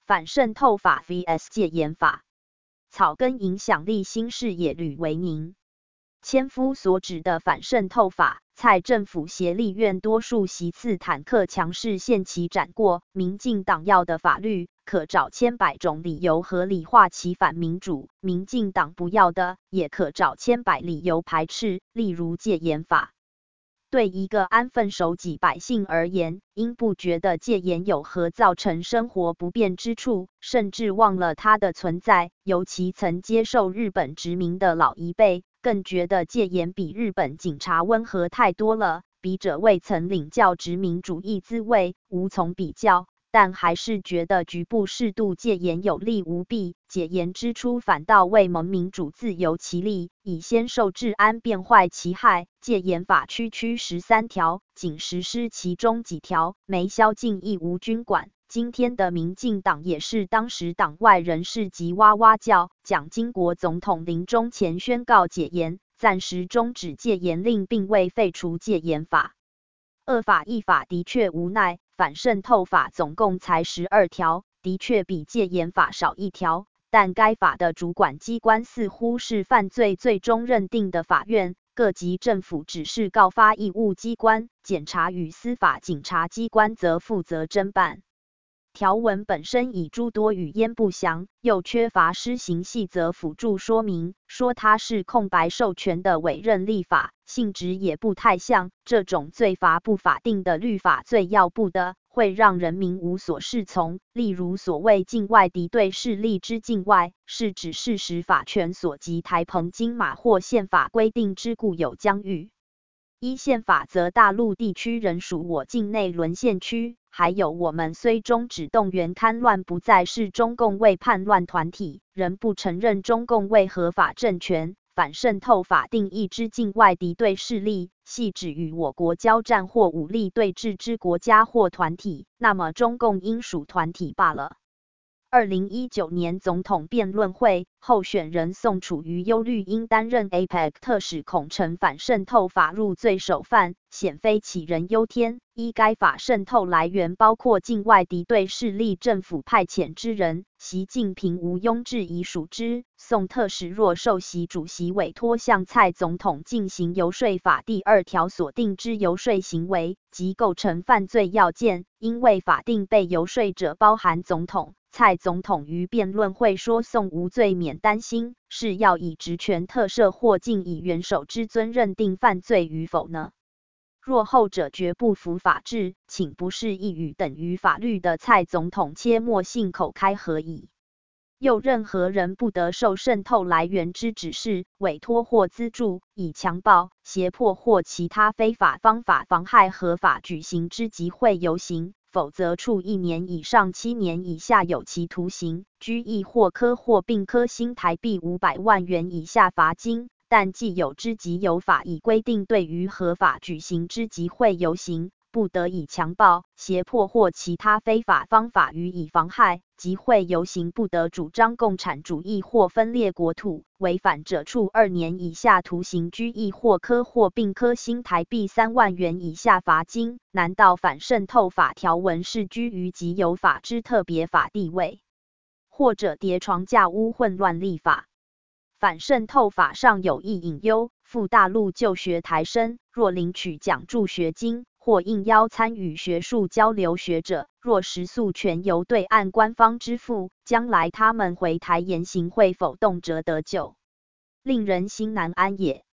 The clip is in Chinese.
反渗透法 vs 戒严法。草根影响力新视野吕维宁。千夫所指的反渗透法，蔡政府协立院多数席次坦克强势限期斩过，民进党要的法律，可找千百种理由合理化其反民主；民进党不要的，也可找千百理由排斥，例如戒严法。对一个安分守己百姓而言，应不觉得戒严有何造成生活不便之处，甚至忘了它的存在。尤其曾接受日本殖民的老一辈，更觉得戒严比日本警察温和太多了。笔者未曾领教殖民主义滋味，无从比较，但还是觉得局部适度戒严有利无弊。解严之初反倒为蒙民主自由其利，以先受治安变坏其害。戒严法区13条，仅实施其中几条，没宵禁亦无军管。今天的民进党也是当时党外人士即哇哇叫。蒋经国总统临终前宣告解严，暂时终止戒严令，并未废除戒严法。二法一法的确无奈，反渗透法总共才12条，的确比戒严法少一条，但该法的主管机关似乎是犯罪最终认定的法院，各级政府只是告发义务机关，检察与司法警察机关则负责侦办。条文本身以诸多语焉不详，又缺乏施行细则辅助说明，说它是空白授权的委任立法，性质也不太像。这种罪罚不法定的律法最要不得，会让人民无所适从。例如所谓境外敌对势力之境外，是指事实法权所及台澎金马或宪法规定之固有疆域。依宪法则大陆地区仍属我境内沦陷区，还有我们虽终止动员戡乱不再是中共为叛乱团体，仍不承认中共为合法政权。反渗透法定义之境外敌对势力，系指与我国交战或武力对峙之国家或团体，那么中共应属团体罢了。2019年总统辩论会，候选人宋楚瑜忧虑应担任 APEC 特使，恐成反渗透法入罪首犯，显非杞人忧天。依该法渗透来源包括境外敌对势力政府派遣之人，习近平毋庸置疑属之。宋特使若受习主席委托向蔡总统进行游说法第2条所定之游说行为，即构成犯罪要件，因为法定被游说者包含总统。蔡总统于辩论会说宋无罪免担心，是要以职权特赦或尽以元首之尊认定犯罪与否呢？若后者绝不符法治，请不是一语等于法律的蔡总统切莫信口开河矣。又任何人不得受渗透来源之指示、委托或资助，以强暴、胁迫或其他非法方法妨害合法举行之集会游行，否则处1年以上7年以下有期徒刑、拘役或科或并科新台币500万元以下罚金。但既有之即有法已规定，对于合法举行之集会游行，不得以强暴、胁迫或其他非法方法予以妨害。集会游行不得主张共产主义或分裂国土，违反者处2年以下徒刑、拘役或科或并科新台币3万元以下罚金。难道反渗透法条文是居于即有法之特别法地位，或者叠床架屋混乱立法？反渗透法上有一隐忧，赴大陆就学台生，若领取奖助学金，或应邀参与学术交流学者，若食宿全由对岸官方支付，将来他们回台言行会否动辄得咎，令人心难安也。